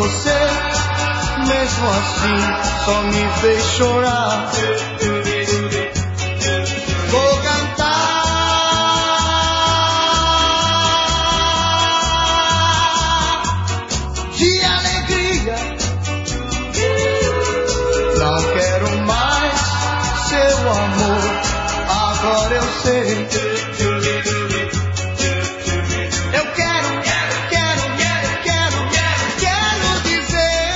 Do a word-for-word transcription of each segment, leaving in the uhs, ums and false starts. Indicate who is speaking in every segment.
Speaker 1: você, mesmo assim, só me fez chorar. Vou cantar de alegria. Não quero mais seu amor, agora eu sei. Eu quero, quero, quero, quero, quero, quero dizer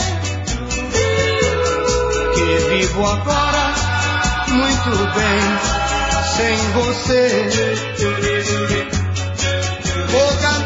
Speaker 1: que vivo agora muito bem sem você. Vou cantar